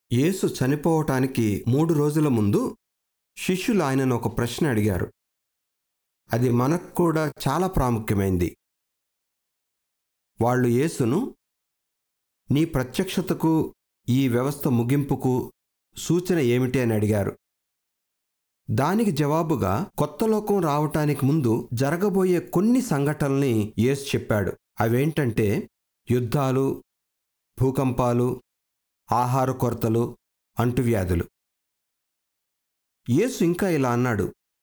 యేసు చనిపోవటానికి 3 రోజుల ముందు శిష్యులు ఆయనను ఒక ప్రశ్న అడిగారు. అది మనకు కూడా చాలా ప్రాముఖ్యమైంది. వాళ్ళు యేసును, నీ ప్రత్యక్షతకు, ఈ వ్యవస్థ ముగింపుకు సూచన ఏమిటి అని అడిగారు. దానికి జవాబుగా కొత్త లోకం రావటానికి ముందు జరగబోయే కొన్ని సంఘటనల్ని యేసు చెప్పాడు. అవేంటంటే యుద్ధాలు, భూకంపాలు, ఆహార కొరతలు, అంటువ్యాధులు. యేసు ఇంకా ఇలా అన్నాడు,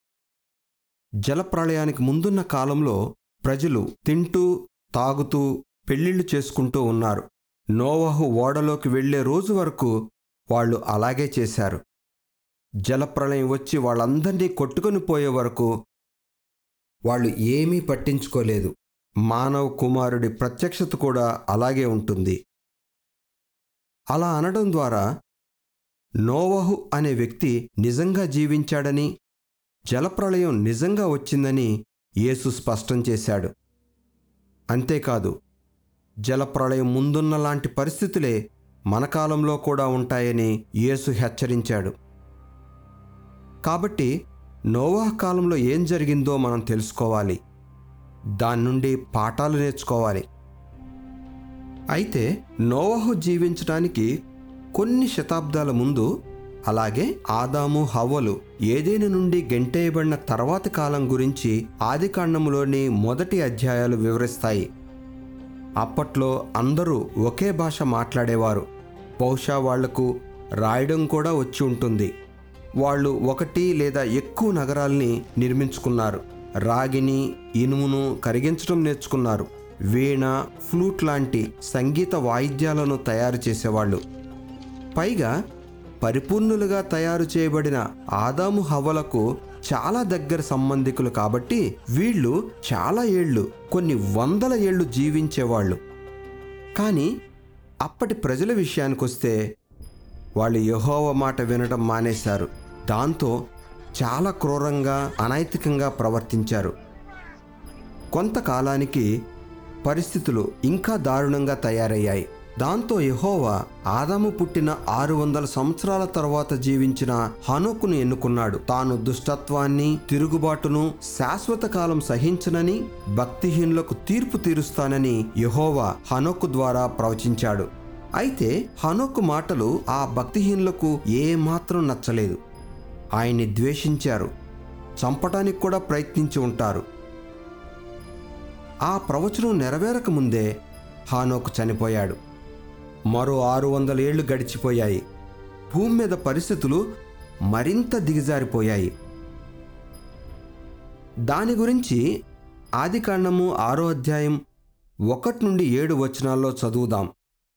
జలప్రళయానికి ముందున్న కాలంలో ప్రజలు తింటూ తాగుతూ పెళ్లిళ్లు చేసుకుంటూ ఉన్నారు. నోవహు ఓడలోకి వెళ్లే రోజు వరకు వాళ్ళు అలాగే చేశారు. జలప్రళయం వచ్చి వాళ్ళందరినీ కొట్టుకొని పోయే వరకు వాళ్ళు ఏమీ పట్టించుకోలేదు. మానవ కుమారుడి ప్రత్యక్షత కూడా అలాగే ఉంటుంది. అలా అనడం ద్వారా నోవహు అనే వ్యక్తి నిజంగా జీవించాడని, జలప్రళయం నిజంగా వచ్చిందని యేసు స్పష్టం చేశాడు. అంతేకాదు, జలప్రళయం ముందున్నలాంటి పరిస్థితులే మన కాలంలో కూడా ఉంటాయని యేసు హెచ్చరించాడు. కాబట్టి నోవహు కాలంలో ఏం జరిగిందో మనం తెలుసుకోవాలి. దాని నుండి పాఠాలు నేర్చుకోవాలి. అయితే నోవహు జీవించడానికి కొన్ని శతాబ్దాల ముందు, అలాగే ఆదాము హవ్వలు ఏదెను నుండి గెంటేయబడిన తర్వాతి కాలం గురించి ఆదికాండములోని మొదటి అధ్యాయాలు వివరిస్తాయి. అప్పట్లో అందరూ ఒకే భాష మాట్లాడేవారు. బహుశా వాళ్లకు రాయడం కూడా వచ్చి ఉంటుంది. వాళ్ళు 1 లేదా ఎక్కువ నగరాల్ని నిర్మించుకున్నారు. రాగిని, ఇనుమును కరిగించడం నేర్చుకున్నారు. వీణ, ఫ్లూట్ లాంటి సంగీత వాయిద్యాలను తయారు చేసేవాళ్ళు. పైగా పరిపూర్ణులుగా తయారు చేయబడిన ఆదాము హవ్వలకు చాలా దగ్గర సంబంధికులు కాబట్టి వీళ్ళు చాలా ఏళ్ళు, కొన్ని 100 ఏళ్ళు జీవించేవాళ్ళు. కానీ అప్పటి ప్రజల విషయానికొస్తే వాళ్ళు యెహోవా మాట వినడం మానేశారు. దాంతో చాలా క్రూరంగా, అనైతికంగా ప్రవర్తించారు. కొంతకాలానికి పరిస్థితులు ఇంకా దారుణంగా తయారయ్యాయి. దాంతో యెహోవా ఆదాము పుట్టిన 600 సంవత్సరాల తర్వాత జీవించిన హనోకును ఎన్నుకున్నాడు. తాను దుష్టత్వాన్ని, తిరుగుబాటును శాశ్వత కాలం సహించనని, భక్తిహీనులకు తీర్పు తీరుస్తానని యెహోవా హనోకు ద్వారా ప్రవచించాడు. అయితే హనోకు మాటలు ఆ భక్తిహీనులకు ఏమాత్రం నచ్చలేదు. ఆయన్ని ద్వేషించారు, చంపటానికి కూడా ప్రయత్నించి ఉంటారు. ఆ ప్రవచనం నెరవేరక ముందే హానోకు చనిపోయాడు. మరో 600 ఏళ్లు గడిచిపోయాయి. భూమి మీద పరిస్థితులు మరింత దిగజారిపోయాయి. దాని గురించి ఆదికాండము 6వ అధ్యాయం 1 నుండి 7 వచనాల్లో చదువుదాం.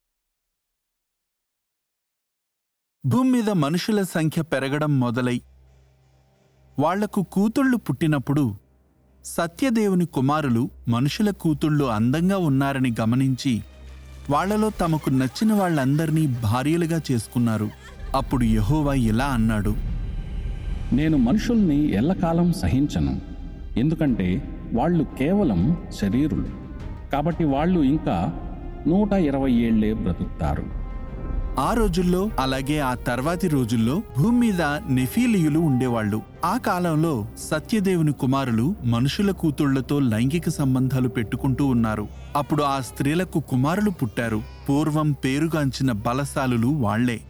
భూమి మీద మనుషుల సంఖ్య పెరగడం మొదలై వాళ్లకు కూతుళ్ళు పుట్టినప్పుడు సత్యదేవుని కుమారులు మనుషుల కూతుళ్ళు అందంగా ఉన్నారని గమనించి వాళ్లలో తమకు నచ్చిన వాళ్ళందరినీ భార్యలుగా చేసుకున్నారు. అప్పుడు యెహోవా ఇలా అన్నాడు, నేను మనుషుల్ని ఎల్లకాలం సహించను, ఎందుకంటే వాళ్ళు కేవలం శరీరులు. కాబట్టి వాళ్ళు ఇంకా 120 ఏళ్లే బ్రతుకుతారు. ఆ రోజుల్లో, అలాగే ఆ తర్వాతి రోజుల్లో భూమి మీద నెఫీలీయులు ఉండేవాళ్లు. ఆ కాలంలో సత్యదేవుని కుమారులు మనుషుల కూతుళ్లతో లైంగిక సంబంధాలు పెట్టుకుంటూ ఉన్నారు. అప్పుడు ఆ స్త్రీలకు కుమారులు పుట్టారు. పూర్వం పేరుగాంచిన బలశాలులు వాళ్లే.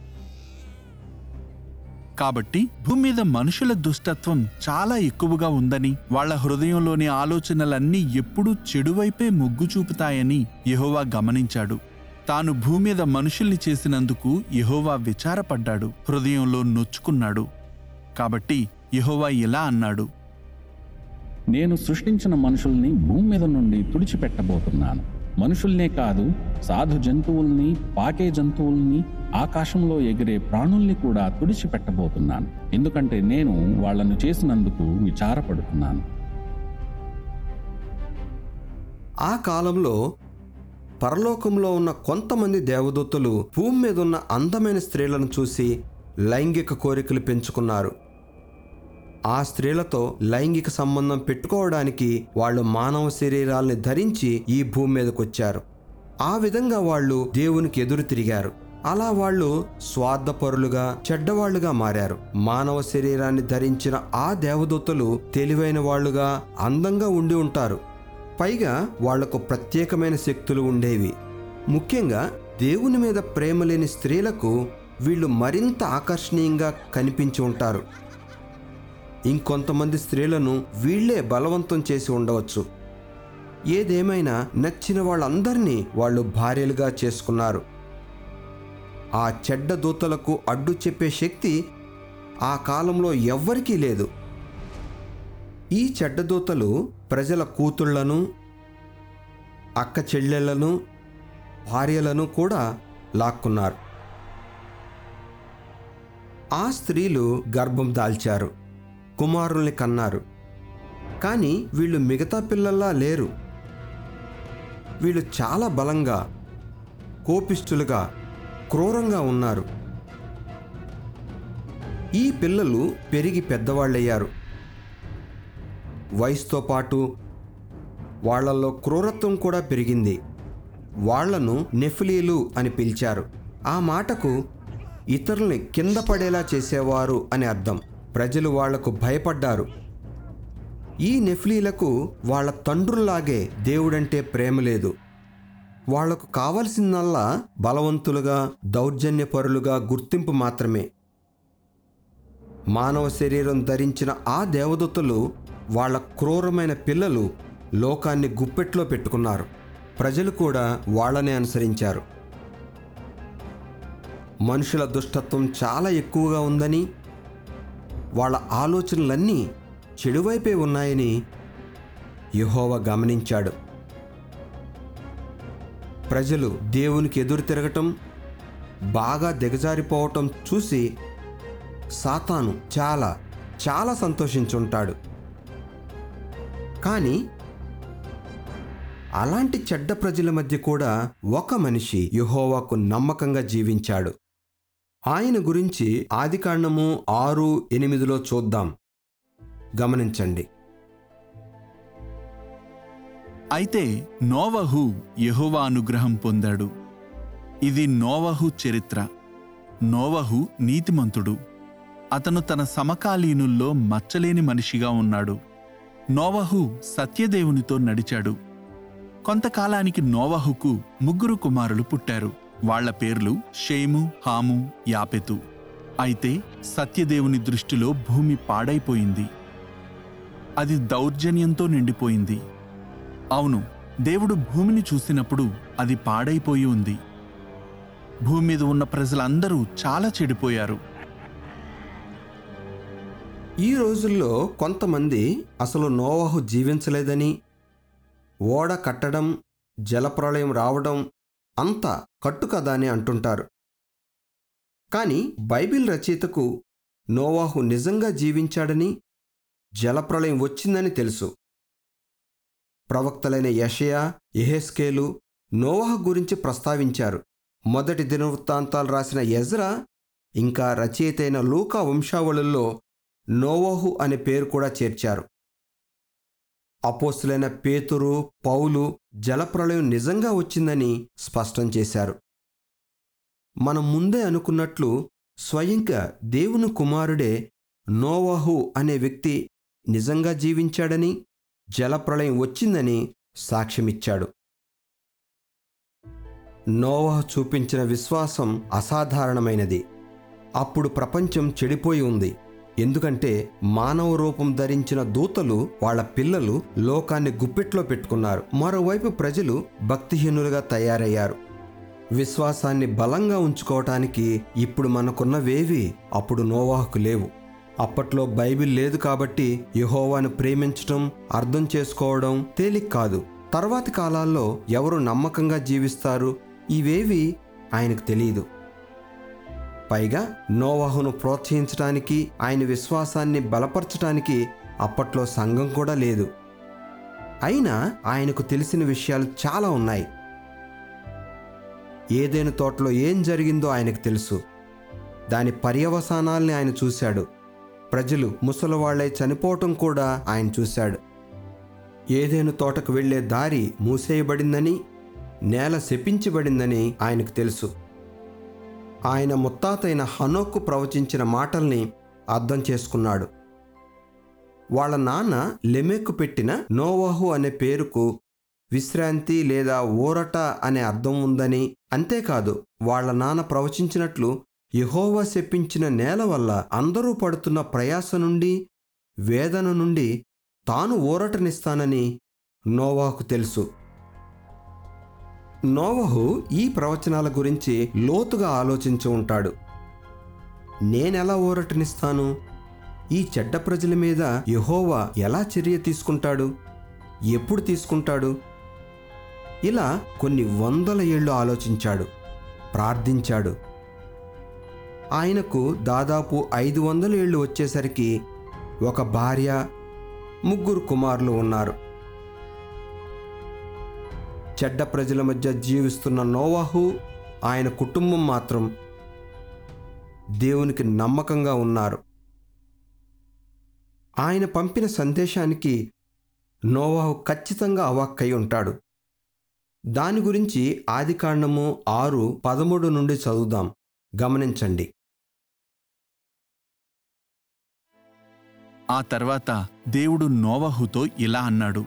కాబట్టి భూమి మీద మనుషుల దుష్టత్వం చాలా ఎక్కువగా ఉందని, వాళ్ల హృదయంలోని ఆలోచనలన్నీ ఎప్పుడూ చెడువైపే మొగ్గు చూపుతాయని యెహోవా గమనించాడు. తాను భూమి మీద మనుషుల్ని చేసినందుకు యెహోవా విచారపడ్డాడు, హృదయంలో నొచ్చుకున్నాడు. కాబట్టి యెహోవా ఇలా అన్నాడు, నేను సృష్టించిన మనుషుల్ని భూమి మీద నుండి తుడిచిపెట్టబోతున్నాను. మనుషుల్నే కాదు, సాధు జంతువుల్ని, పాకే జంతువుల్ని, ఆకాశంలో ఎగిరే ప్రాణుల్ని కూడా తుడిచిపెట్టబోతున్నాను. ఎందుకంటే నేను వాళ్లను చేసినందుకు విచారపడుతున్నాను. ఆ కాలంలో పరలోకంలో ఉన్న కొంతమంది దేవదూతలు భూమి మీద ఉన్న అందమైన స్త్రీలను చూసి లైంగిక కోరికలు పెంచుకున్నారు. ఆ స్త్రీలతో లైంగిక సంబంధం పెట్టుకోవడానికి వాళ్ళు మానవ శరీరాల్ని ధరించి ఈ భూమి మీదకొచ్చారు. ఆ విధంగా వాళ్ళు దేవునికి ఎదురు తిరిగారు. అలా వాళ్ళు స్వార్థపరులుగా, చెడ్డవాళ్లుగా మారారు. మానవ శరీరాన్ని ధరించిన ఆ దేవదూతలు తెలివైన వాళ్ళుగా, అందంగా ఉండి ఉంటారు. పైగా వాళ్లకు ప్రత్యేకమైన శక్తులు ఉండేవి. ముఖ్యంగా దేవుని మీద ప్రేమ లేని స్త్రీలకు వీళ్ళు మరింత ఆకర్షణీయంగా కనిపించి ఉంటారు. ఇంకొంతమంది స్త్రీలను వీళ్లే బలవంతం చేసి ఉండవచ్చు. ఏదేమైనా నచ్చిన వాళ్ళందరినీ వాళ్ళు భార్యలుగా చేసుకున్నారు. ఆ చెడ్డ దూతలకు అడ్డు చెప్పే శక్తి ఆ కాలంలో ఎవ్వరికీ లేదు. ఈ చెడ్డ దూతలు ప్రజల కూతుళ్లను, అక్క చెల్లెళ్లను, భార్యలను కూడా లాక్కున్నారు. ఆ స్త్రీలు గర్భం దాల్చారు, కుమారుల్ని కన్నారు. కానీ వీళ్ళు మిగతా పిల్లల్లా లేరు. వీళ్ళు చాలా బలంగా, కోపిష్ఠులుగా, క్రూరంగా ఉన్నారు. ఈ పిల్లలు పెరిగి పెద్దవాళ్ళయ్యారు. వయసుతో పాటు వాళ్లలో క్రూరత్వం కూడా పెరిగింది. వాళ్లను నెఫిలీలు అని పిలిచారు. ఆ మాటకు ఇతరుల్ని కింద పడేలా చేసేవారు అని అర్థం. ప్రజలు వాళ్లకు భయపడ్డారు. ఈ నెఫిలీలకు వాళ్ళ తండ్రుల్లాగే దేవుడంటే ప్రేమ లేదు. వాళ్లకు కావలసిందల్లా బలవంతులుగా, దౌర్జన్యపరులుగా గుర్తింపు మాత్రమే. మానవ శరీరం ధరించిన ఆ దేవదూతలు వాళ్ళ క్రూరమైన పిల్లలు లోకాన్ని గుప్పెట్లో పెట్టుకున్నారు. ప్రజలు కూడా వాళ్ళనే అనుసరించారు. మనుషుల దుష్టత్వం చాలా ఎక్కువగా ఉందని, వాళ్ళ ఆలోచనలన్నీ చెడువైపే ఉన్నాయని యెహోవా గమనించాడు. ప్రజలు దేవునికి ఎదురు తిరగటం, బాగా దిగజారిపోవటం చూసి సాతాను చాలా చాలా సంతోషించుంటాడు. కానీ అలాంటి చెడ్డ ప్రజల మధ్య కూడా ఒక మనిషి యెహోవాకు నమ్మకంగా జీవించాడు. ఆయన గురించి ఆదికాండము 6:8 చూద్దాం. గమనించండి. అయితే నోవహు యెహోవా అనుగ్రహం పొందాడు. ఇది నోవహు చరిత్ర. నోవహు నీతిమంతుడు. అతను తన సమకాలీనుల్లో మచ్చలేని మనిషిగా ఉన్నాడు. నోవహు సత్యదేవునితో నడిచాడు. కొంతకాలానికి నోవహుకు 3 కుమారులు పుట్టారు. వాళ్ల పేర్లు షేము, హాము, యాపెతు. అయితే సత్యదేవుని దృష్టిలో భూమి పాడైపోయింది. అది దౌర్జన్యంతో నిండిపోయింది. అవును, దేవుడు భూమిని చూసినప్పుడు అది పాడైపోయి ఉంది. భూమి మీద ఉన్న ప్రజలందరూ చాలా చెడిపోయారు. ఈ రోజుల్లో కొంతమంది అసలు నోవహు జీవించలేదని, ఓడ కట్టడం, జలప్రళయం రావడం అంతా కట్టుకథ అని అంటుంటారు. కానీ బైబిల్ రచయితకు నోవహు నిజంగా జీవించాడని, జలప్రళయం వచ్చిందని తెలుసు. ప్రవక్తలైన యెషయా, యెహెజ్కేలు నోవహు గురించి ప్రస్తావించారు. మొదటి దినవృత్తాంతాలు రాసిన ఎజ్రా ఇంకా రచయిత అయిన లూకా వంశావళుల్లో నోవహు అనే పేరు కూడా చేర్చారు. అపోస్తులైన పేతురు, పౌలు జలప్రళయం నిజంగా వచ్చిందని స్పష్టం చేశారు. మనం ముందే అనుకున్నట్లు స్వయంగా దేవుని కుమారుడే నోవహు అనే వ్యక్తి నిజంగా జీవించాడని, జలప్రళయం వచ్చిందని సాక్ష్యమిచ్చాడు. నోవహు చూపించిన విశ్వాసం అసాధారణమైనది. అప్పుడు ప్రపంచం చెడిపోయి ఉంది. ఎందుకంటే మానవ రూపం ధరించిన దూతలు, వాళ్ళ పిల్లలు లోకాన్ని గుప్పెట్లో పెట్టుకున్నారు. మరోవైపు ప్రజలు భక్తిహీనులుగా తయారయ్యారు. విశ్వాసాన్ని బలంగా ఉంచుకోవటానికి ఇప్పుడు మనకున్నవేవి అప్పుడు నోవహుకు లేవు. అప్పట్లో బైబిల్ లేదు కాబట్టి యెహోవాను ప్రేమించటం, అర్థం చేసుకోవడం తేలిక కాదు. తర్వాతి కాలాల్లో ఎవరు నమ్మకంగా జీవిస్తారు, ఇవేవి ఆయనకు తెలియదు. పైగా నోవహును ప్రోత్సహించడానికి, ఆయన విశ్వాసాన్ని బలపరచడానికి అప్పట్లో సంఘం కూడా లేదు. అయినా ఆయనకు తెలిసిన విషయాలు చాలా ఉన్నాయి. ఏదైనా తోటలో ఏం జరిగిందో ఆయనకు తెలుసు. దాని పర్యవసానాల్ని ఆయన చూశాడు. ప్రజలు ముసలివాళ్లై చనిపోవటం కూడా ఆయన చూశాడు. ఏదైనా తోటకు వెళ్లే దారి మూసేయబడిందని, నేల శపించబడిందని ఆయనకు తెలుసు. ఆయన ముత్తాతైన హనోకు ప్రవచించిన మాటల్ని అర్థం చేసుకున్నాడు. వాళ్ళ నాన్న లెమెకు పెట్టిన నోవహు అనే పేరుకు విశ్రాంతి లేదా ఊరట అనే అర్థం ఉందని, అంతేకాదు వాళ్ళ నాన్న ప్రవచించినట్లు యెహోవా శపించిన నేల వల్ల అందరూ పడుతున్న ప్రయాస నుండి, వేదన నుండి తాను ఊరటనిస్తానని నోవహుకు తెలుసు. నోవహు ఈ ప్రవచనాల గురించి లోతుగా ఆలోచించి ఉంటాడు. నేనెలా ఊరటనిస్తాను? ఈ చెడ్డ ప్రజల మీద యెహోవా ఎలా చర్య తీసుకుంటాడు? ఎప్పుడు తీసుకుంటాడు? ఇలా కొన్ని వందల ఏళ్ళు ఆలోచించాడు, ప్రార్థించాడు. ఆయనకు దాదాపు 500 ఏళ్ళు వచ్చేసరికి ఒక భార్య, 3 కుమారులు ఉన్నారు. చెడ్డ ప్రజల మధ్య జీవిస్తున్న నోవహు, ఆయన కుటుంబం మాత్రం దేవునికి నమ్మకంగా ఉన్నారు. ఆయన పంపిన సందేశానికి నోవహు ఖచ్చితంగా అవాక్కై ఉంటాడు. దాని గురించి ఆదికాండము 6:13 నుండి చదువుదాం, గమనించండి. ఆ తర్వాత దేవుడు నోవహుతో ఇలా అన్నాడు: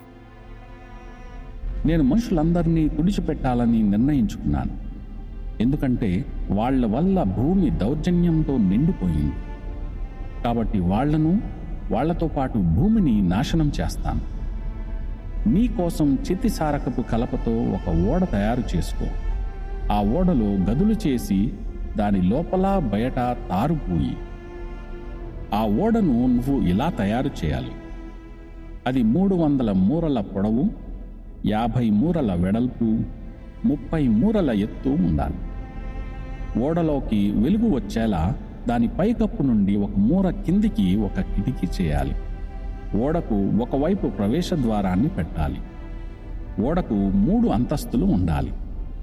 నేను మనుషులందరినీ తుడిచిపెట్టాలని నిర్ణయించుకున్నాను. ఎందుకంటే వాళ్ళ వల్ల భూమి దౌర్జన్యంతో నిండిపోయింది. కాబట్టి వాళ్లను, వాళ్లతో పాటు భూమిని నాశనం చేస్తాను. నీ కోసం చితిసారకపు కలపతో ఒక ఓడ తయారు చేసుకో. ఆ ఓడలో గదులు చేసి దాని లోపల బయట తారుపోయి. ఆ ఓడను నువ్వు ఇలా తయారు చేయాలి: అది 300 మూరల పొడవు, 50 మూరల వెడల్పు, 30 మూరల ఎత్తు ఉండాలి. ఓడలోకి వెలుగు వచ్చేలా దాని పైకప్పు నుండి ఒక మూర కిందికి ఒక కిటికీ చేయాలి. ఓడకు ఒకవైపు ప్రవేశ ద్వారాన్ని పెట్టాలి. ఓడకు 3 అంతస్తులు ఉండాలి.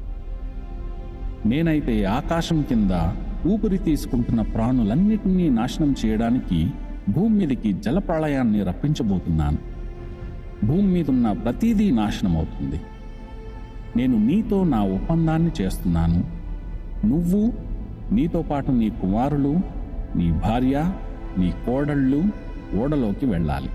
నేనైతే ఆకాశం కింద ఊపిరి తీసుకుంటున్న ప్రాణులన్నిటినీ నాశనం చేయడానికి భూమి మీదకి జలప్రళయాన్ని రప్పించబోతున్నాను. భూమి మీదున్న ప్రతిదీ నాశనమవుతుంది. నేను నీతో నా ఒప్పందాన్ని చేస్తున్నాను. నువ్వు, నీతో పాటు నీ కుమారులు, నీ భార్య, నీ కోడళ్ళు ఓడలోకి వెళ్ళాలి.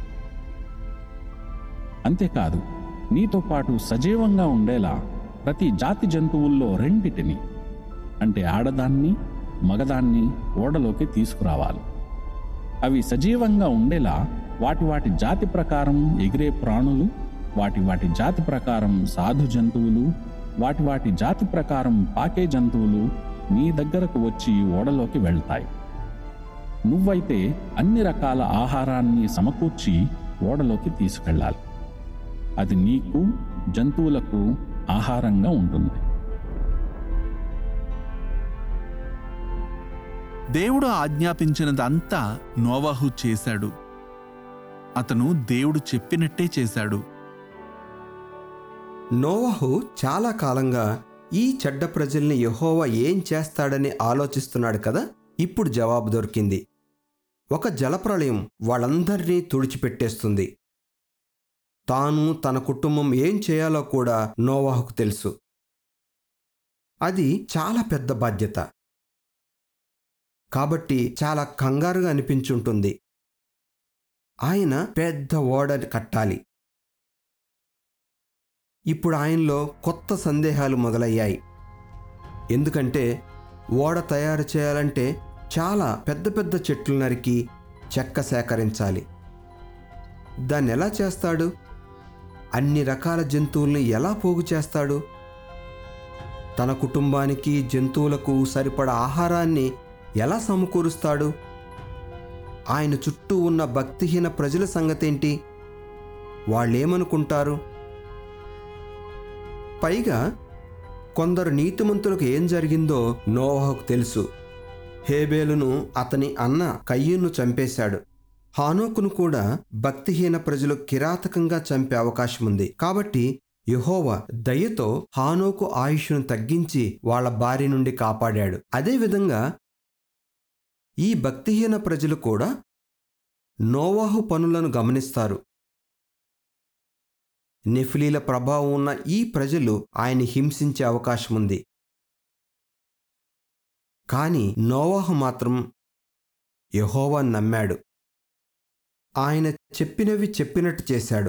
అంతేకాదు, నీతో పాటు సజీవంగా ఉండేలా ప్రతి జాతి జంతువుల్లో 2 అంటే ఆడదాన్ని, మగదాన్ని ఓడలోకి తీసుకురావాలి. అవి సజీవంగా ఉండేలా వాటి జాతి ప్రకారం ఎగిరే ప్రాణులు, వాటి జాతి ప్రకారం సాధు జంతువులు, వాటి జాతి ప్రకారం పాకే జంతువులు నీ దగ్గరకు వచ్చి ఓడలోకి వెళ్తాయి. నువ్వైతే అన్ని రకాల ఆహారాన్ని సమకూర్చి ఓడలోకి తీసుకెళ్ళాలి. అది నీకు, జంతువులకు ఆహారంగా ఉంటుంది. దేవుడు ఆజ్ఞాపించినదంతా నోవహు చేశాడు. అతను దేవుడు చెప్పినట్టే చేశాడు. నోవహు చాలా కాలంగా ఈ చెడ్డ ప్రజల్ని యెహోవా ఏం చేస్తాడని ఆలోచిస్తున్నాడు కదా. ఇప్పుడు జవాబు దొరికింది. ఒక జలప్రళయం వాళ్ళందరినీ తుడిచిపెట్టేస్తుంది. తాను, తన కుటుంబం ఏం చేయాలో కూడా నోవహుకు తెలుసు. అది చాలా పెద్ద బాధ్యత కాబట్టి చాలా కంగారుగా అనిపించుంటుంది. ఆయన పెద్ద ఓడని కట్టాలి. ఇప్పుడు ఆయనలో కొత్త సందేహాలు మొదలయ్యాయి. ఎందుకంటే ఓడ తయారు చేయాలంటే చాలా పెద్ద పెద్ద చెట్లు నరికి చెక్క సేకరించాలి. దాన్ని ఎలా చేస్తాడు? అన్ని రకాల జంతువుల్ని ఎలా పోగు చేస్తాడు? తన కుటుంబానికి, జంతువులకు సరిపడా ఆహారాన్ని ఎలా సమకూరుస్తాడు? ఆయన చుట్టూ ఉన్న భక్తిహీన ప్రజల సంగతేంటి? వాళ్ళేమనుకుంటారు? పైగా కొందరు నీతిమంతులకు ఏం జరిగిందో నోవహుకు తెలుసు. హేబేలును, అతని అన్న కయ్యూను చంపేశాడు. హానోకును కూడా భక్తిహీన ప్రజలు కిరాతకంగా చంపే అవకాశం ఉంది. కాబట్టి యెహోవా దయతో హానోకు ఆయుష్ను తగ్గించి వాళ్ళ బారి నుండి కాపాడాడు. అదేవిధంగా ఈ భక్తిహీన ప్రజలు కూడా నోవహు పనులను గమనిస్తారు. నెఫిలీల ప్రభావం ఉన్న ఈ ప్రజలు ఆయన్ని హింసించే అవకాశం ఉంది. కానీ నోవాహు మాత్రం యెహోవాను నమ్మాడు. ఆయన చెప్పినవి చెప్పినట్టు చేశాడు.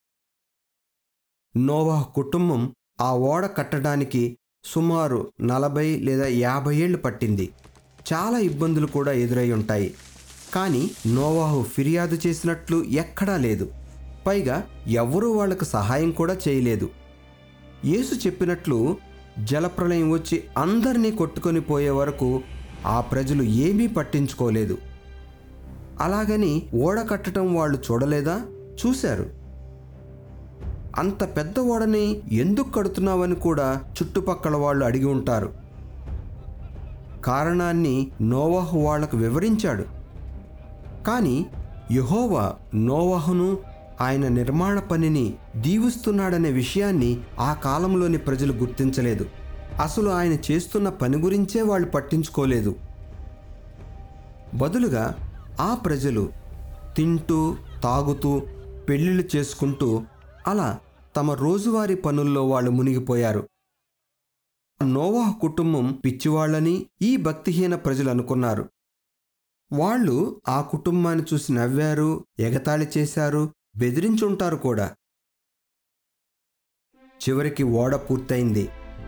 నోవాహు కుటుంబం ఆ ఓడ కట్టడానికి సుమారు 40 లేదా 50 ఏళ్లు పట్టింది. చాలా ఇబ్బందులు కూడా ఎదురై ఉంటాయి. కానీ నోవాహు ఫిర్యాదు చేసినట్లు ఎక్కడా లేదు. పైగా ఎవ్వరూ వాళ్లకు సహాయం కూడా చేయలేదు. యేసు చెప్పినట్లు జలప్రళయం వచ్చి అందరినీ కొట్టుకొని పోయే వరకు ఆ ప్రజలు ఏమీ పట్టించుకోలేదు. అలాగని ఓడ కట్టడం వాళ్ళు చూడలేదా? చూశారు. అంత పెద్ద ఓడని ఎందుకు కడుతున్నావని కూడా చుట్టుపక్కల వాళ్ళు అడిగి ఉంటారు. కారణాన్ని నోవాహు వాళ్లకు వివరించాడు. కానీ యెహోవా నోవాహును ఆయన నిర్మాణ పనిని దీవిస్తున్నాడనే విషయాన్ని ఆ కాలంలోని ప్రజలు గుర్తించలేదు. అసలు ఆయన చేస్తున్న పని గురించే వాళ్ళు పట్టించుకోలేదు. బదులుగా ఆ ప్రజలు తింటూ తాగుతూ పెళ్ళిళ్ళు చేసుకుంటూ అలా తమ రోజువారీ పనుల్లో వాళ్ళు మునిగిపోయారు. నోవాహు కుటుంబం పిచ్చివాళ్లని ఈ భక్తిహీన ప్రజలు అనుకున్నారు. వాళ్ళు ఆ కుటుంబాన్ని చూసి నవ్వారు, ఎగతాళి చేశారు, బెదిరించుంటారు కూడా. చివరికి ఓడ పూర్తయింది.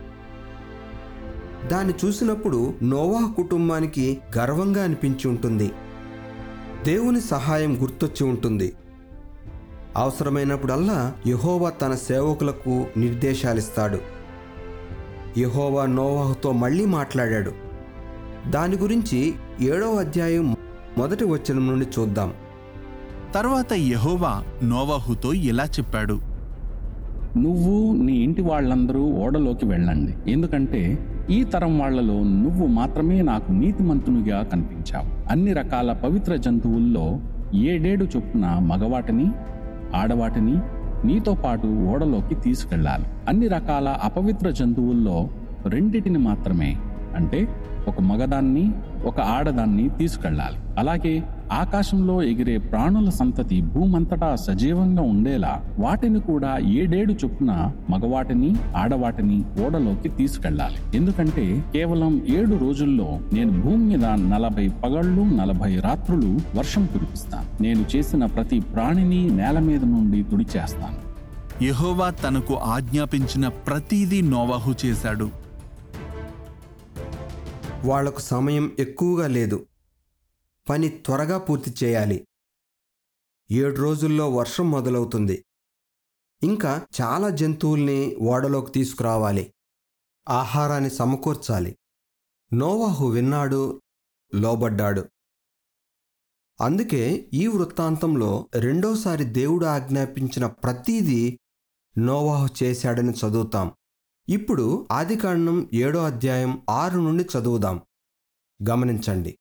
దాన్ని చూసినప్పుడు నోవాహు కుటుంబానికి గర్వంగా అనిపించి ఉంటుంది. దేవుని సహాయం గుర్తొచ్చి ఉంటుంది. అవసరమైనప్పుడల్లా యెహోవా తన సేవకులకు నిర్దేశాలిస్తాడు. యెహోవా నోవాహుతో మళ్ళీ మాట్లాడాడు. దాని గురించి 7వ అధ్యాయం 1వ వచనం నుండి చూద్దాం. తరువాత యెహోవా నోవాహుతో ఇలా చెప్పాడు: నువ్వు నీ ఇంటి వాళ్ళందరూ ఓడలోకి వెళ్ళండి, ఎందుకంటే ఈ తరం వాళ్లలో నువ్వు మాత్రమే నాకు నీతిమంతునిగా కనిపించావు. అన్ని రకాల పవిత్ర జంతువుల్లో 7 చొప్పున మగవాటిని ఆడవాటిని నీతో పాటు ఓడలోకి తీసుకెళ్ళాలి. అన్ని రకాల అపవిత్ర జంతువుల్లో 2 మాత్రమే, అంటే ఒక మగదాన్ని ఒక ఆడదాన్ని తీసుకెళ్ళాలి. అలాగే ఆకాశంలో ఎగిరే ప్రాణుల సంతతి భూమంతటా సజీవంగా ఉండేలా వాటిని కూడా 7 చొప్పున మగవాటిని ఆడవాటిని ఓడలోకి తీసుకెళ్ళాలి. ఎందుకంటే కేవలం 7 రోజుల్లో నేను భూమి మీద 40 పగళ్ళు 40 రాత్రులు వర్షం కురిపిస్తాను. నేను చేసిన ప్రతి ప్రాణిని నేల మీద నుండి తుడిచేస్తాను. యెహోవా తనకు ఆజ్ఞాపించిన ప్రతిదీ నోవాహు చేశాడు. వాళ్లకు సమయం ఎక్కువగా లేదు. పని త్వరగా పూర్తి చేయాలి. 7 రోజుల్లో వర్షం మొదలవుతుంది. ఇంకా చాలా జంతువుల్ని ఓడలోకి తీసుకురావాలి. ఆహారాన్ని సమకూర్చాలి. నోవాహు విన్నాడు, లోబడ్డాడు. అందుకే ఈ వృత్తాంతంలో రెండోసారి దేవుడు ఆజ్ఞాపించిన ప్రతీదీ నోవాహు చేశాడని చదువుతాం. ఇప్పుడు ఆదికాండం 7వ అధ్యాయం 6 నుండి చదువుదాం. గమనించండి.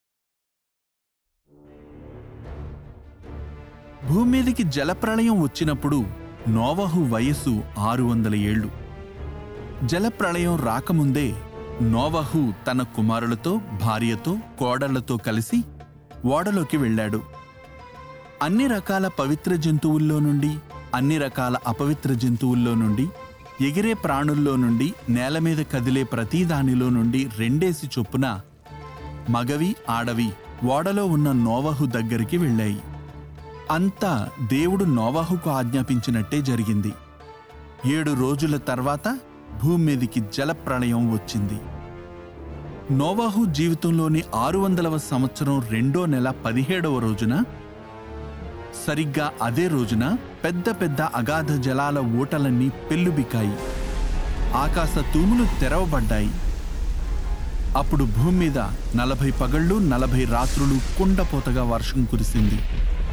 భూమి మీదికి జలప్రళయం వచ్చినప్పుడు నోవాహు వయస్సు 600 ఏళ్లు. జలప్రళయం రాకముందే నోవాహు తన కుమారులతో భార్యతో కోడళ్లతో కలిసి ఓడలోకి వెళ్ళాడు. అన్ని రకాల పవిత్ర జంతువుల్లో నుండి అన్ని రకాల అపవిత్ర జంతువుల్లో నుండి ఎగిరే ప్రాణుల్లో నుండి నేల మీద కదిలే ప్రతి దానిలో నుండి 2 చొప్పున మగవి ఆడవి ఓడలో ఉన్న నోవాహు దగ్గరికి వెళ్ళాయి. అంతా దేవుడు నోవాహుకు ఆజ్ఞాపించినట్టే జరిగింది. 7 రోజుల తర్వాత భూమి మీదికి జలప్రళయం వచ్చింది. నోవాహు జీవితంలోని 600వ సంవత్సరం 2వ నెల 17వ రోజున, సరిగ్గా అదే రోజున పెద్ద పెద్ద అగాధ జలాల ఊటలన్నీ పెల్లుబికాయి. ఆకాశ తూములు తెరవబడ్డాయి. అప్పుడు భూమి మీద 40 పగళ్ళు 40 రాత్రులు కుండపోతగా వర్షం కురిసింది.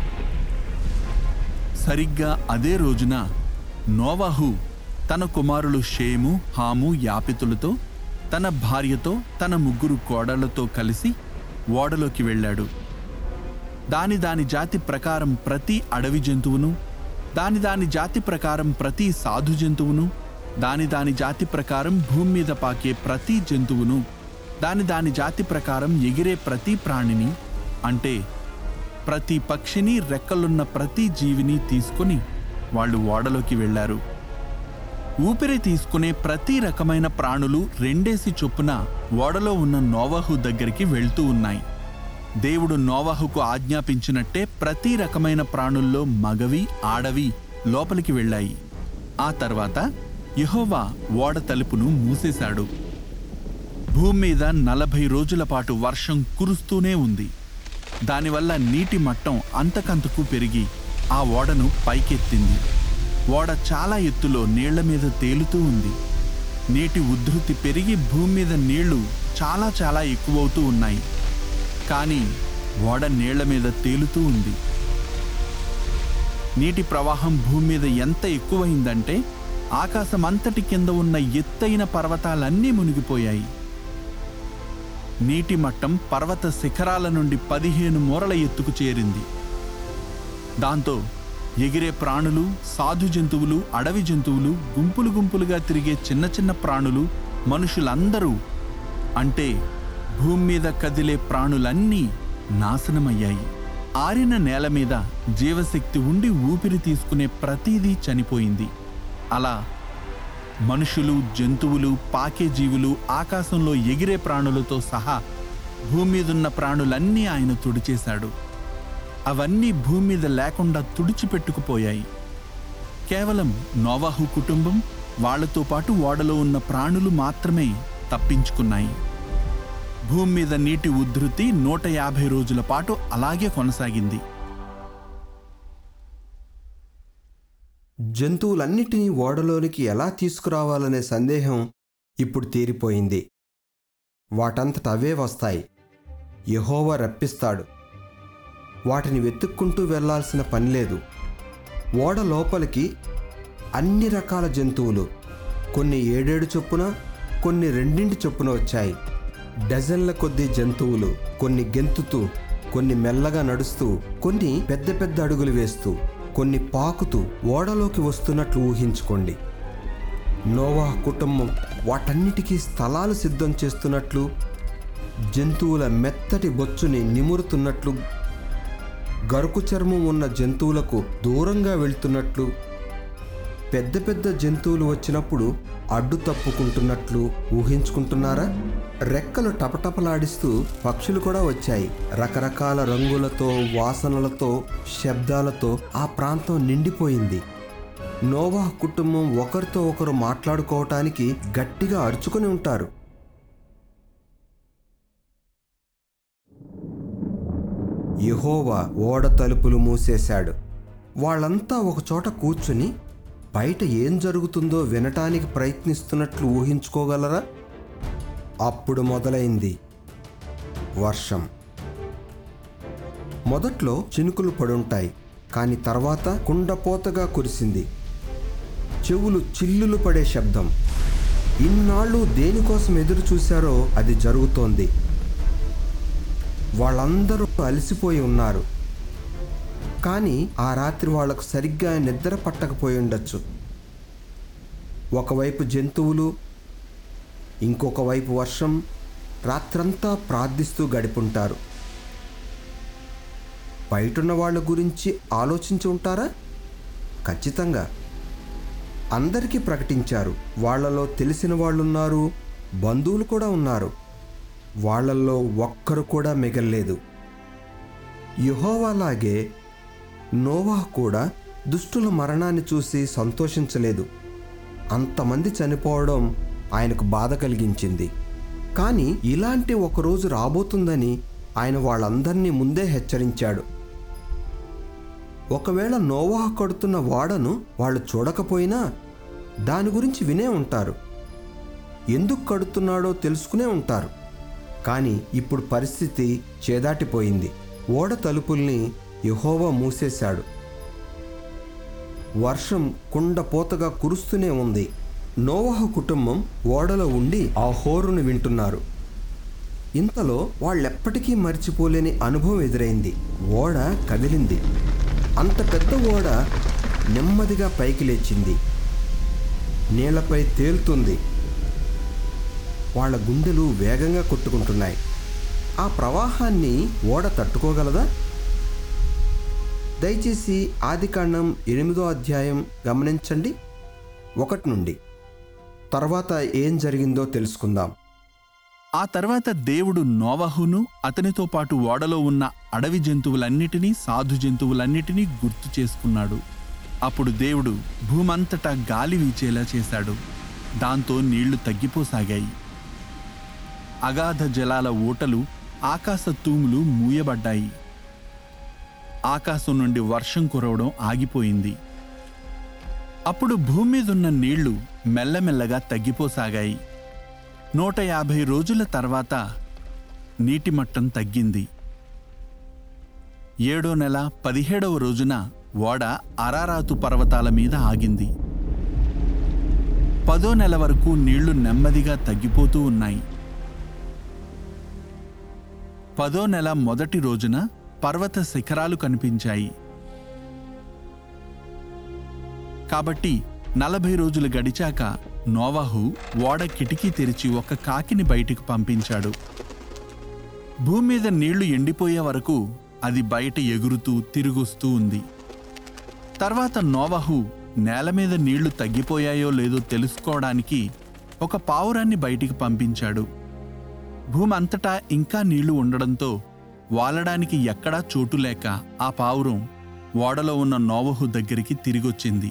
సరిగ్గా అదే రోజున నోవాహు తన కుమారులు షేము, హాము, యాపెతులతో, తన భార్యతో, తన 3 కోడళ్లతో కలిసి ఓడలోకి వెళ్ళాడు. దాని జాతి ప్రకారం ప్రతి అడవి జంతువును, దాని జాతి ప్రకారం ప్రతి సాధు జంతువును, దాని జాతి ప్రకారం భూమి మీద పాకే ప్రతి జంతువును, దాని జాతి ప్రకారం ఎగిరే ప్రతి ప్రాణిని, అంటే ప్రతి పక్షిని, రెక్కలున్న ప్రతి జీవిని తీసుకొని వాళ్ళు ఓడలోకి వెళ్ళారు. ఊపిరి తీసుకునే ప్రతి రకమైన ప్రాణులు 2 చొప్పున ఓడలో ఉన్న నోవహు దగ్గరికి వెళ్తూ ఉన్నాయి. దేవుడు నోవహుకు ఆజ్ఞాపించినట్టే ప్రతి రకమైన ప్రాణుల్లో మగవి ఆడవి లోపలికి వెళ్ళాయి. ఆ తర్వాత యెహోవా ఓడ తలుపును మూసేశాడు. భూమి మీద 40 రోజుల పాటు వర్షం కురుస్తూనే ఉంది. దానివల్ల నీటి మట్టం అంతకంతకు పెరిగి ఆ ఓడను పైకెత్తింది. ఓడ చాలా ఎత్తులో నీళ్ల మీద తేలుతూ ఉంది. నీటి ఉధృతి పెరిగి భూమి మీద నీళ్లు చాలా చాలా ఎక్కువవుతూ ఉన్నాయి. కానీ ఓడ నీళ్ల మీద తేలుతూ ఉంది. నీటి ప్రవాహం భూమి మీద ఎంత ఎక్కువైందంటే ఆకాశమంతటి కింద ఉన్న ఎత్తైన పర్వతాలన్నీ మునిగిపోయాయి. నీటి మట్టం పర్వత శిఖరాల నుండి 15 మూరల ఎత్తుకు చేరింది. దాంతో ఎగిరే ప్రాణులు, సాధు జంతువులు, అడవి జంతువులు, గుంపులు గుంపులుగా తిరిగే చిన్న చిన్న ప్రాణులు, మనుషులందరూ అంటే భూమి మీద కదిలే ప్రాణులన్నీ నాశనమయ్యాయి. ఆరిన నేల మీద జీవశక్తి ఉండి ఊపిరి తీసుకునే ప్రతిదీ చనిపోయింది. అలా మనుషులు, జంతువులు, పాకే జీవులు, ఆకాశంలో ఎగిరే ప్రాణులతో సహా భూమి మీదున్న ప్రాణులన్నీ ఆయన తుడిచేశాడు. అవన్నీ భూమి మీద లేకుండా తుడిచిపెట్టుకుపోయాయి. కేవలం నోవహు కుటుంబం, వాళ్లతో పాటు ఓడలో ఉన్న ప్రాణులు మాత్రమే తప్పించుకున్నాయి. భూమి మీద నీటి ఉధృతి 150 రోజుల పాటు అలాగే కొనసాగింది. జంతువులన్నిటినీ ఓడలోనికి ఎలా తీసుకురావాలనే సందేహం ఇప్పుడు తీరిపోయింది. వాటంతట అవే వస్తాయి. యెహోవా రప్పిస్తాడు. వాటిని వెతుక్కుంటూ వెళ్లాల్సిన పని లేదు. ఓడ లోపలికి అన్ని రకాల జంతువులు, కొన్ని 7 చొప్పున, కొన్ని 2 చొప్పున వచ్చాయి. డజన్ల కొద్దీ జంతువులు, కొన్ని గెంతుతూ, కొన్ని మెల్లగా నడుస్తూ, కొన్ని పెద్ద పెద్ద అడుగులు వేస్తూ, కొన్ని పాకుతూ ఓడలోకి వస్తున్నట్లు ఊహించుకోండి. నోవాహు కుటుంబం వాటన్నిటికీ స్థలాలు సిద్ధం చేస్తున్నట్లు, జంతువుల మెత్తటి బొచ్చుని నిమురుతున్నట్లు, గరుకు చర్మం ఉన్న జంతువులకు దూరంగా వెళ్తున్నట్లు, పెద్ద పెద్ద జంతువులు వచ్చినప్పుడు అడ్డు తప్పుకుంటున్నట్లు ఊహించుకుంటున్నారా? రెక్కలు టపటపలాడిస్తూ పక్షులు కూడా వచ్చాయి. రకరకాల రంగులతో, వాసనలతో, శబ్దాలతో ఆ ప్రాంతం నిండిపోయింది. నోవాహు కుటుంబం ఒకరితో ఒకరు మాట్లాడుకోవటానికి గట్టిగా అరుచుకొని ఉంటారు. యెహోవా ఓడ తలుపులు మూసేశాడు. వాళ్ళంతా ఒకచోట కూర్చుని బయట ఏం జరుగుతుందో వినటానికి ప్రయత్నిస్తున్నట్లు ఊహించుకోగలరా? అప్పుడు మొదలైంది వర్షం. మొదట్లో చినుకులు పడుంటాయి, కానీ తర్వాత కుండపోతగా కురిసింది. చెవులు చిల్లులు పడే శబ్దం. ఇన్నాళ్ళు దేనికోసం ఎదురు చూశారో అది జరుగుతోంది. వాళ్ళందరూ అలసిపోయి ఉన్నారు. కానీ ఆ రాత్రి వాళ్లకు సరిగ్గా నిద్ర పట్టకపోయి ఉండొచ్చు. ఒకవైపు జంతువులు, ఇంకొక వైపు వర్షం. రాత్రంతా ప్రార్థిస్తూ గడిపుంటారు. బయటున్న వాళ్ళ గురించి ఆలోచించి ఉంటారా? ఖచ్చితంగా. అందరికీ ప్రకటించారు. వాళ్లలో తెలిసిన వాళ్ళున్నారు, బంధువులు కూడా ఉన్నారు. వాళ్లల్లో ఒక్కరు కూడా మిగల్లేదు. యెహోవాలాగే నోవాహు కూడా దుష్టుల మరణాన్ని చూసి సంతోషించలేదు. అంతమంది చనిపోవడం ఆయనకు బాధ కలిగించింది. కానీ ఇలాంటి ఒకరోజు రాబోతుందని ఆయన వాళ్ళందరినీ ముందే హెచ్చరించాడు. ఒకవేళ నోవాహు కడుతున్న ఓడను వాళ్ళు చూడకపోయినా దాని గురించి వినే ఉంటారు. ఎందుకు కడుతున్నాడో తెలుసుకునే ఉంటారు. కానీ ఇప్పుడు పరిస్థితి చేదాటిపోయింది. ఓడ తలుపుల్ని యెహోవా మూసేశాడు. వర్షం కుండపోతగా కురుస్తూనే ఉంది. నోవాహు కుటుంబం ఓడలో ఉండి ఆ హోరును వింటున్నారు. ఇంతలో వాళ్ళెప్పటికీ మర్చిపోలేని అనుభవం ఎదురైంది. ఓడ కదిలింది. అంత పెద్ద ఓడ నెమ్మదిగా పైకి లేచింది. నీళ్లపై తేలుతుంది. వాళ్ళ గుండెలు వేగంగా కొట్టుకుంటున్నాయి. ఆ ప్రవాహాన్ని ఓడ తట్టుకోగలదా? దయచేసి ఆదికాండం 8వ అధ్యాయం గమనించండి, 1 నుండి. తర్వాత ఏం జరిగిందో తెలుసుకుందాం. ఆ తర్వాత దేవుడు నోవహును అతనితో పాటు ఓడలో ఉన్న అడవి జంతువులన్నిటినీ, సాధు జంతువులన్నిటినీ గుర్తు చేసుకున్నాడు. అప్పుడు దేవుడు భూమంతటా గాలి వీచేలా చేశాడు. దాంతో నీళ్లు తగ్గిపోసాగాయి. అగాధ జలాల ఊటలు, ఆకాశ తూములు మూయబడ్డాయి. ఆకాశం నుండి వర్షం కురవడం ఆగిపోయింది. అప్పుడు భూమి మీదున్న నీళ్లు మెల్లమెల్లగా తగ్గిపోసాగాయి. 150 రోజుల తర్వాత నీటి మట్టం తగ్గింది. 7వ నెల 17వ రోజున ఓడ అరారాతు పర్వతాల మీద ఆగింది. 10వ నెల వరకు నీళ్లు నెమ్మదిగా తగ్గిపోతూ ఉన్నాయి. 10వ నెల మొదటి రోజున పర్వత శిఖరాలు కనిపించాయి. కాబట్టి 40 రోజులు గడిచాక నోవహు ఓడ కిటికీ తెరిచి ఒక కాకిని బయటికి పంపించాడు. భూమి మీద నీళ్లు ఎండిపోయే వరకు అది బయట ఎగురుతూ తిరిగొస్తూ ఉంది. తర్వాత నోవహు నేల మీద నీళ్లు తగ్గిపోయాయో లేదో తెలుసుకోవడానికి ఒక పావురాన్ని బయటికి పంపించాడు. భూమి అంతటా ఇంకా నీళ్లు ఉండడంతో వాలడానికి ఎక్కడా చోటు లేక ఆ పావురం ఓడలో ఉన్న నోవహు దగ్గరికి తిరిగొచ్చింది.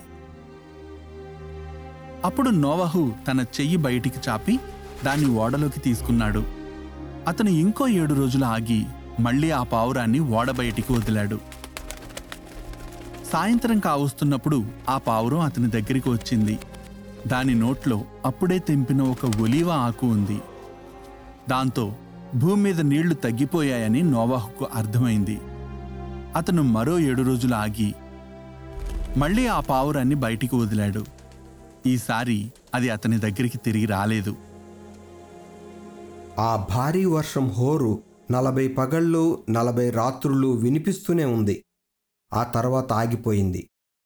అప్పుడు నోవహు తన చెయ్యి బయటికి చాపి దాన్ని ఓడలోకి తీసుకున్నాడు. అతను ఇంకో 7 రోజులు ఆగి మళ్లీ ఆ పావురాన్ని ఓడ బయటికి వదిలాడు. సాయంత్రం కావస్తున్నప్పుడు ఆ పావురం అతని దగ్గరికి వచ్చింది. దాని నోట్లో అప్పుడే తెంపిన ఒక ఒలీవ ఆకు ఉంది. దాంతో భూమి మీద నీళ్లు తగ్గిపోయాయని నోవహుకు అర్థమైంది. అతను మరో 7 రోజులు ఆగి మళ్లీ ఆ పావురాన్ని బయటికి వదిలాడు. ఈసారి అది అతని దగ్గరికి తిరిగి రాలేదు. ఆ భారీ వర్షం హోరు 40 పగళ్ళు 40 రాత్రులు వినిపిస్తూనే ఉంది. ఆ తర్వాత ఆగిపోయింది.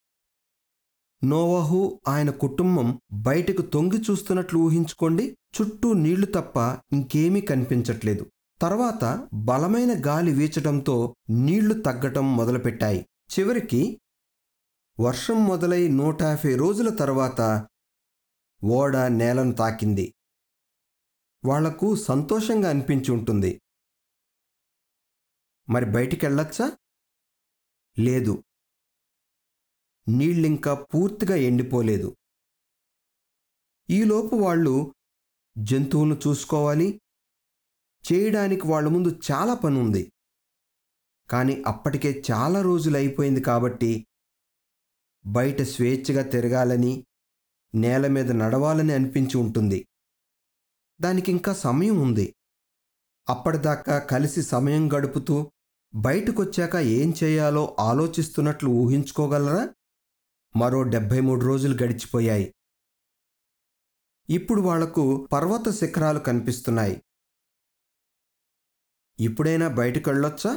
నోవహు ఆయన కుటుంబం బయటకు తొంగి చూస్తున్నట్లు ఊహించుకోండి. చుట్టూ నీళ్లు తప్ప ఇంకేమీ కనిపించట్లేదు. తర్వాత బలమైన గాలి వీచడంతో నీళ్లు తగ్గటం మొదలుపెట్టాయి. చివరికి వర్షం మొదలై 150 రోజుల తర్వాత ఓడ నేలను తాకింది. వాళ్లకు సంతోషంగా అనిపించి ఉంటుంది. మరి బయటికెళ్ళొచ్చా? లేదు. నీళ్ళింకా పూర్తిగా ఎండిపోలేదు. ఈలోపు వాళ్ళు జంతువులను చూసుకోవాలి. చేయడానికి వాళ్ళ ముందు చాలా పని ఉంది. కానీ అప్పటికే చాలా రోజులు అయిపోయింది కాబట్టి బయట స్వేచ్ఛగా తిరగాలని, నేల మీద నడవాలని అనిపించి ఉంటుంది. దానికింకా సమయం ఉంది. అప్పటిదాకా కలిసి సమయం గడుపుతూ బయటకొచ్చాక ఏం చేయాలో ఆలోచిస్తున్నట్లు ఊహించుకోగలరా? మరో 73 రోజులు గడిచిపోయాయి. ఇప్పుడు వాళ్లకు పర్వత శిఖరాలు కనిపిస్తున్నాయి. ఇప్పుడైనా బయటకెళ్ళొచ్చా?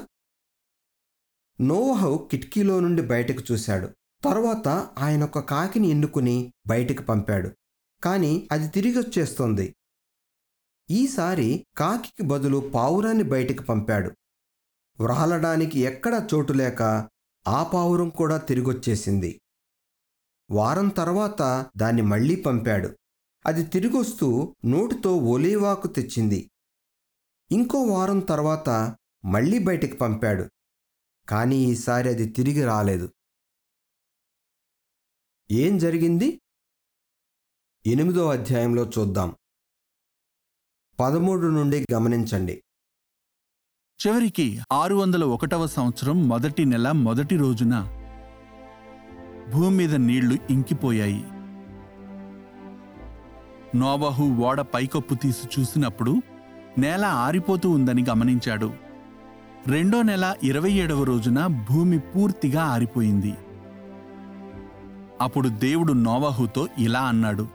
నోవహు కిటికీలో నుండి బయటకు చూశాడు. తర్వాత ఆయన ఒక కాకిని ఎన్నుకుని బయటికి పంపాడు. కాని అది తిరిగొచ్చేస్తోంది. ఈసారి కాకికి బదులు పావురాన్ని బయటికి పంపాడు. వ్రాలడానికి ఎక్కడా చోటు లేక ఆ పావురం కూడా తిరిగొచ్చేసింది. వారం తర్వాత దాన్ని మళ్లీ పంపాడు. అది తిరిగొస్తూ నోటితో ఒలీవాకు తెచ్చింది. ఇంకో వారం తర్వాత మళ్లీ బయటికి పంపాడు. కానీ ఈసారి అది తిరిగి రాలేదు. ఏం జరిగింది? 8వ అధ్యాయంలో చూద్దాం. 13 నుండి గమనించండి. చివరికి 601వ సంవత్సరం మొదటి నెల మొదటి రోజున భూమి మీద నీళ్లు ఇంకిపోయాయి. నోవహు ఓడ పైకప్పు తీసి చూసినప్పుడు నేల ఆరిపోతూ ఉందని గమనించాడు. 2వ నెల 27వ రోజున భూమి పూర్తిగా ఆరిపోయింది. అప్పుడు దేవుడు నోవహుతో ఇలా అన్నాడు: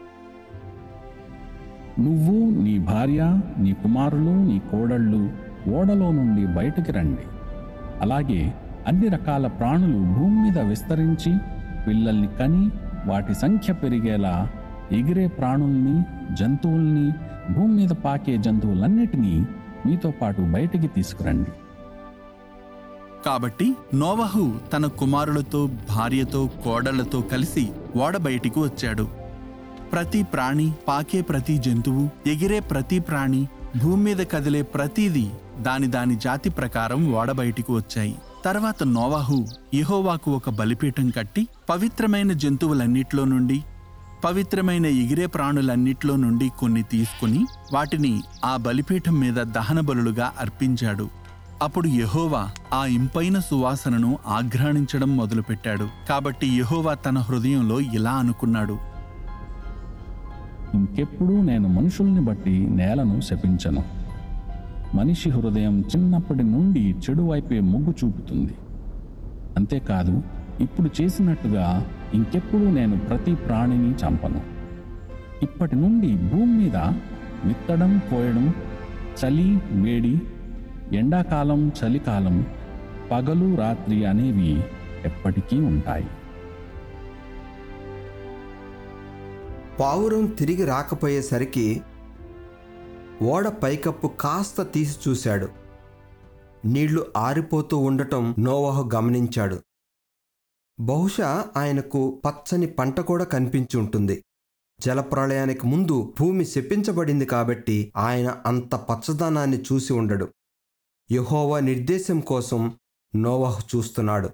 నువ్వు, నీ భార్య, నీ కుమారులు, నీ కోడళ్ళు ఓడలో నుండి బయటికి రండి. అలాగే అన్ని రకాల ప్రాణులు భూమి మీద విస్తరించి పిల్లల్ని కని వాటి సంఖ్య పెరిగేలా ఎగిరే ప్రాణుల్ని, జంతువుల్ని, భూమి మీద పాకే జంతువులన్నిటినీ మీతో పాటు బయటికి తీసుకురండి. కాబట్టి నోవహు తన కుమారులతో, భార్యతో, కోడళ్లతో కలిసి ఓడ బయటికి వచ్చాడు. ప్రతి ప్రాణి, పాకే ప్రతి జంతువు, ఎగిరే ప్రతి ప్రాణి, భూమి మీద కదిలే ప్రతిదీ దాని దాని జాతి ప్రకారం ఓడ బయటికి వచ్చాయి. తర్వాత నోవాహు యెహోవాకు ఒక బలిపీఠం కట్టి పవిత్రమైన జంతువులన్నిట్లో నుండి, పవిత్రమైన ఎగిరే ప్రాణులన్నిట్లో నుండి కొన్ని తీసుకుని వాటిని ఆ బలిపీఠం మీద దహన బలులుగా అర్పించాడు. అప్పుడు యెహోవా ఆ ఇంపైన సువాసనను ఆఘ్రాణించడం మొదలుపెట్టాడు. కాబట్టి యెహోవా తన హృదయంలో ఇలా అనుకున్నాడు, ఇంకెప్పుడూ నేను మనుషుల్ని బట్టి నేలను శపించను. మనిషి హృదయం చిన్నప్పటి నుండి చెడు వైపే మొగ్గు చూపుతుంది. అంతేకాదు, ఇప్పుడు చేసినట్టుగా ఇంకెప్పుడూ నేను ప్రతి ప్రాణిని చంపను. ఇప్పటి నుండి భూమి మీద విత్తడం, కోయడం, చలి, వేడి, ఎండాకాలం, చలికాలం, పగలు, రాత్రి అనేవి ఎప్పటికీ ఉంటాయి. పావురం తిరిగి రాకపోయేసరికి ఓడ పైకప్పు కాస్త తీసి చూశాడు. నీళ్లు ఆరిపోతూ ఉండటం నోవాహు గమనించాడు. బహుశా ఆయనకు పచ్చని పంట కూడా కనిపించి ఉంటుంది. జలప్రళయానికి ముందు భూమి శపించబడింది కాబట్టి ఆయన అంత పచ్చదనాన్ని చూసి ఉండడు. యెహోవా నిర్దేశం కోసం నోవాహు చూస్తున్నాడు.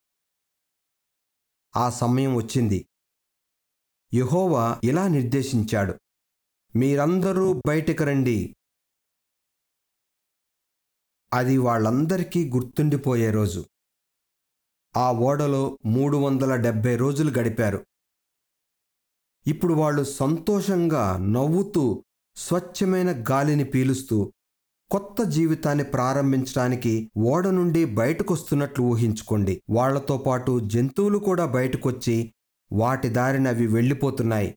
ఆ సమయం వచ్చింది. యెహోవా ఇలా నిర్దేశించాడు, మీరందరూ బయటికి రండి. అది వాళ్ళందరికీ గుర్తుండిపోయే రోజు. ఆ ఓడలో 370 రోజులు గడిపారు. ఇప్పుడు వాళ్ళు సంతోషంగా నవ్వుతూ స్వచ్ఛమైన గాలిని పీలుస్తూ కొత్త జీవితాన్ని ప్రారంభించడానికి ఓడ నుండి బయటకొస్తున్నట్లు ఊహించుకోండి. వాళ్లతో పాటు జంతువులు కూడా బయటకొచ్చి వాటి దారిన అవి వెళ్ళిపోతున్నాయి.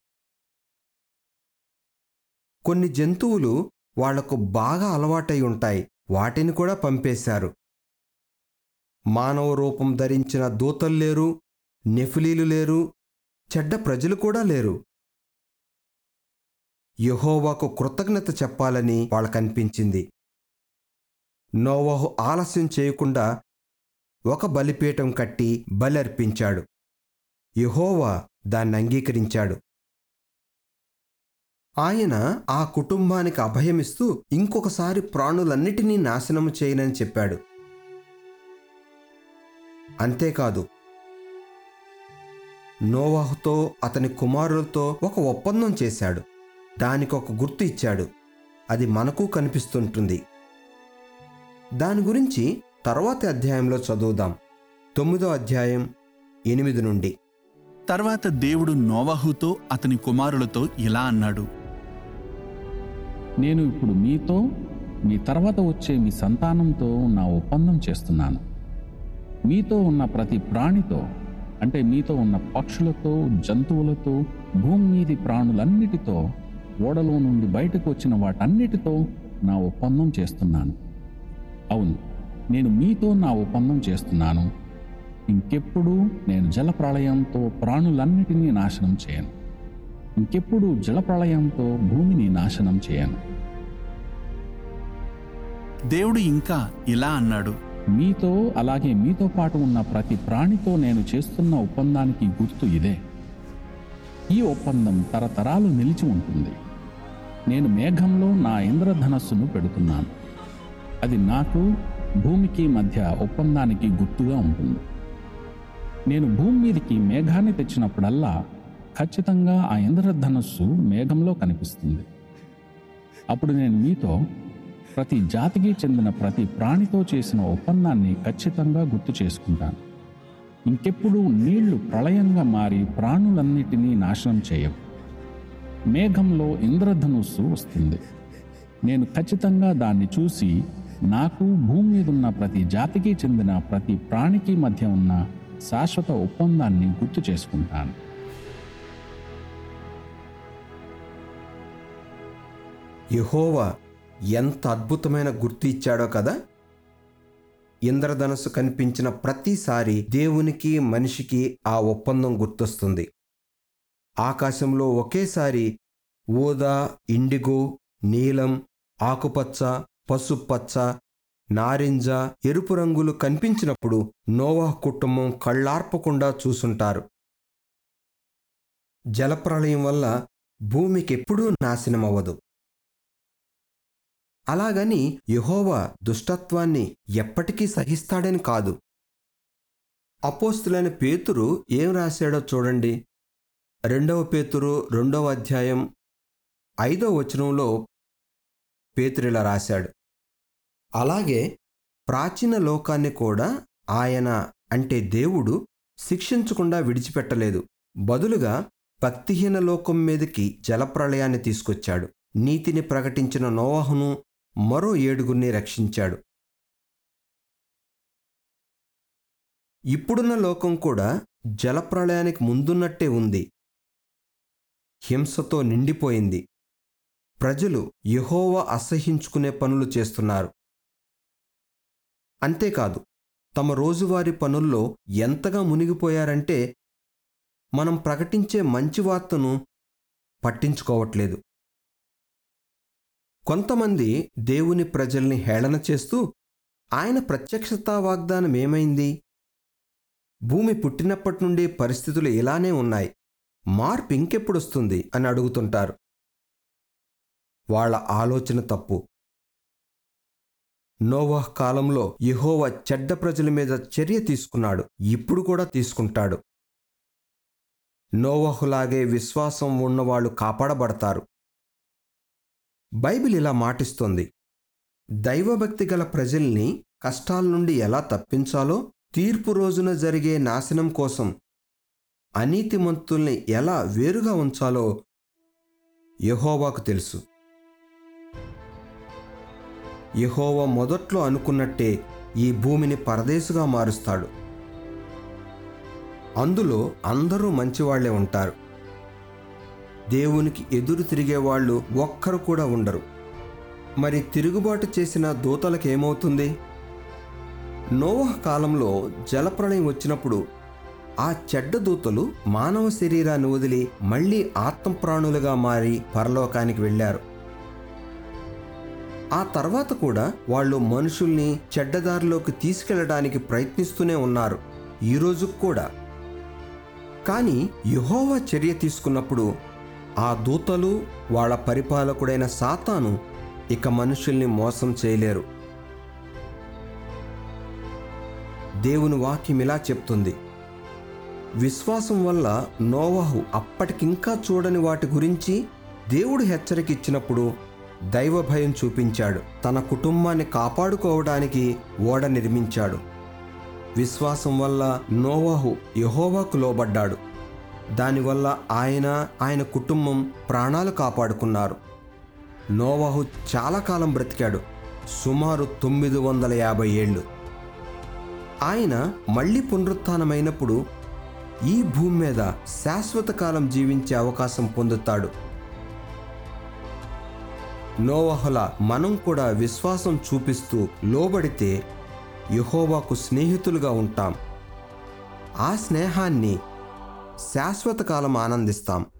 కొన్ని జంతువులు వాళ్లకు బాగా అలవాటై ఉంటాయి, వాటిని కూడా పంపేశారు. మానవ రూపం ధరించిన దూతలు లేరు, నెఫిలీలు లేరు, చెడ్డ ప్రజలు కూడా లేరు. యెహోవాకు కృతజ్ఞత చెప్పాలని వాళ్ళకనిపించింది. నోవాహు ఆలస్యం చేయకుండా ఒక బలిపీఠం కట్టి బలి అర్పించాడు. యెహోవా దాన్ని అంగీకరించాడు. ఆయన ఆ కుటుంబానికి అభయమిస్తూ ఇంకొకసారి ప్రాణులన్నిటినీ నాశనము చేయనని చెప్పాడు. అంతేకాదు, నోవాహుతో అతని కుమారులతో ఒక ఒప్పందం చేశాడు. దానికొక గుర్తు ఇచ్చాడు. అది మనకు కనిపిస్తుంటుంది. దాని గురించి తర్వాతి అధ్యాయంలో చదువుదాం. 9వ అధ్యాయం 8 నుండి. తర్వాత దేవుడు నోవాహుతో అతని కుమారులతో ఇలా అన్నాడు, నేను ఇప్పుడు మీతో, మీ తర్వాత వచ్చే మీ సంతానంతో నా ఒప్పందం చేస్తున్నాను. మీతో ఉన్న ప్రతి ప్రాణితో, అంటే మీతో ఉన్న పక్షులతో, జంతువులతో, భూమి మీది ప్రాణులన్నిటితో, ఓడలో నుండి బయటకు వచ్చిన వాటన్నిటితో నా ఒప్పందం చేస్తున్నాను. అవును, నేను మీతో నా ఒప్పందం చేస్తున్నాను. ఇంకెప్పుడు నేను జలప్రళయంతో ప్రాణులన్నిటినీ నాశనం చేయను. ఇంకెప్పుడు జలప్రళయంతో భూమిని నాశనం చేయను. దేవుడు ఇంకా ఇలా అన్నాడు, మీతో, అలాగే మీతో పాటు ఉన్న ప్రతి ప్రాణితో నేను చేస్తున్న ఒప్పందానికి గుర్తు ఇదే. ఈ ఒప్పందం తరతరాలు నిలిచి ఉంటుంది. నేను మేఘంలో నా ఇంద్రధనస్సును పెడుతున్నాను. అది నాకు, భూమికి మధ్య ఒప్పందానికి గుర్తుగా ఉంటుంది. నేను భూమి మీదకి మేఘాన్ని తెచ్చినప్పుడల్లా ఖచ్చితంగా ఆ ఇంద్రధనస్సు మేఘంలో కనిపిస్తుంది. అప్పుడు నేను మీతో, ప్రతి జాతికి చెందిన ప్రతి ప్రాణితో చేసిన ఒప్పందాన్ని ఖచ్చితంగా గుర్తు చేసుకుంటాను. ఇంకెప్పుడు నీళ్లు ప్రళయంగా మారి ప్రాణులన్నిటినీ నాశనం చేయవు. మేఘంలో ఇంద్రధనుస్సు వస్తుంది. నేను ఖచ్చితంగా దాన్ని చూసి నాకు, భూమి మీద ఉన్న ప్రతి జాతికి చెందిన ప్రతి ప్రాణికి మధ్య ఉన్న శాశ్వత ఒప్పందాన్ని గుర్తు చేసుకుంటాను. యెహోవా ఎంత అద్భుతమైన గుర్తు ఇచ్చాడో కదా. ఇంద్రధనస్సు కనిపించిన ప్రతిసారి దేవునికి, మనిషికి ఆ ఒప్పందం గుర్తొస్తుంది. ఆకాశంలో ఒకేసారి ఊదా, ఇండిగో, నీలం, ఆకుపచ్చ, పసుపచ్చ, నారింజ, ఎరుపు రంగులు కనిపించినప్పుడు నోవాహు కుటుంబం కళ్ళార్పకుండా చూసుంటారు. జలప్రళయం వల్ల భూమికెప్పుడూ నాశనమవ్వదు. అలాగని యెహోవా దుష్టత్వాన్ని ఎప్పటికీ సహిస్తాడని కాదు. అపోస్తులైన పేతురు ఏం రాశాడో చూడండి. 2 పేతురు 2వ అధ్యాయం 5వ వచనంలో పేతురిలా రాశాడు, అలాగే ప్రాచీన లోకాన్ని కూడా ఆయన అంటే దేవుడు శిక్షించకుండా విడిచిపెట్టలేదు. బదులుగా భక్తిహీన లోకం మీదకి జలప్రళయాన్ని తీసుకొచ్చాడు. నీతిని ప్రకటించిన నోవహును మరో 7 రక్షించాడు. ఇప్పుడున్న లోకం కూడా జలప్రళయానికి ముందున్నట్టే ఉంది. హింసతో నిండిపోయింది. ప్రజలు యెహోవా అసహ్యించుకునే పనులు చేస్తున్నారు. అంతేకాదు, తమ రోజువారీ పనుల్లో ఎంతగా మునిగిపోయారంటే మనం ప్రకటించే మంచి వార్తను పట్టించుకోవట్లేదు. కొంతమంది దేవుని ప్రజల్ని హేళన చేస్తూ ఆయన ప్రత్యక్షతా వాగ్దానం ఏమైంది? భూమి పుట్టినప్పటి నుండి పరిస్థితులు ఇలానే ఉన్నాయి, మార్పు ఇంకెప్పుడొస్తుంది అని అడుగుతుంటారు. వాళ్ళ ఆలోచన తప్పు. నోవహ్ కాలంలో యెహోవా చెడ్డ ప్రజల మీద చర్య తీసుకున్నాడు, ఇప్పుడు కూడా తీసుకుంటాడు. నోవహులాగే విశ్వాసం ఉన్నవాళ్ళు కాపాడబడతారు. బైబిల్ ఇలా మాటిస్తోంది, దైవభక్తి గల ప్రజల్ని కష్టాల నుండి ఎలా తప్పించాలో, తీర్పు రోజున జరిగే నాశనం కోసం అనీతిమంతుల్ని ఎలా వేరుగా ఉంచాలో యెహోవాకు తెలుసు. యెహోవా మొదట్లో అనుకున్నట్టే ఈ భూమిని పరదేశుగా మారుస్తాడు. అందులో అందరూ మంచివాళ్లే ఉంటారు. దేవునికి ఎదురు తిరిగేవాళ్ళు ఒక్కరు కూడా ఉండరు. మరి తిరుగుబాటు చేసిన దూతలకేమవుతుంది? నోవహ్ కాలంలో జలప్రళయం వచ్చినప్పుడు ఆ చెడ్డ దూతలు మానవ శరీరాన్ని వదిలి మళ్లీ ఆత్మప్రాణులుగా మారి పరలోకానికి వెళ్ళారు. ఆ తర్వాత కూడా వాళ్ళు మనుషుల్ని చెడ్డదారిలోకి తీసుకెళ్లడానికి ప్రయత్నిస్తూనే ఉన్నారు, ఈ రోజుకు కూడా. కానీ యెహోవా చర్య తీసుకున్నప్పుడు ఆ దూతలు, వాళ్ళ పరిపాలకుడైన సాతాను ఇక మనుషుల్ని మోసం చేయలేరు. దేవుని వాక్యం ఇలా చెప్తుంది, విశ్వాసం వల్ల నోవహు అప్పటికింకా చూడని వాటి గురించి దేవుడు హెచ్చరిక ఇచ్చినప్పుడు దైవ భయం చూపించాడు. తన కుటుంబాన్ని కాపాడుకోవడానికి ఓడ నిర్మించాడు. విశ్వాసం వల్ల నోవహు యెహోవాకు లోబడ్డాడు. దానివల్ల ఆయన కుటుంబం ప్రాణాలు కాపాడుకున్నారు. నోవహు చాలా కాలం బ్రతికాడు, సుమారు 950 ఏళ్ళు. ఆయన మళ్ళీ పునరుత్థానమైనప్పుడు ఈ భూమి మీద శాశ్వత కాలం జీవించే అవకాశం పొందుతాడు. నోవహులా మనం కూడా విశ్వాసం చూపిస్తూ లోబడితే యెహోవాకు స్నేహితులుగా ఉంటాం. ఆ స్నేహాన్ని శాశ్వత కాలం ఆనందిస్తాం.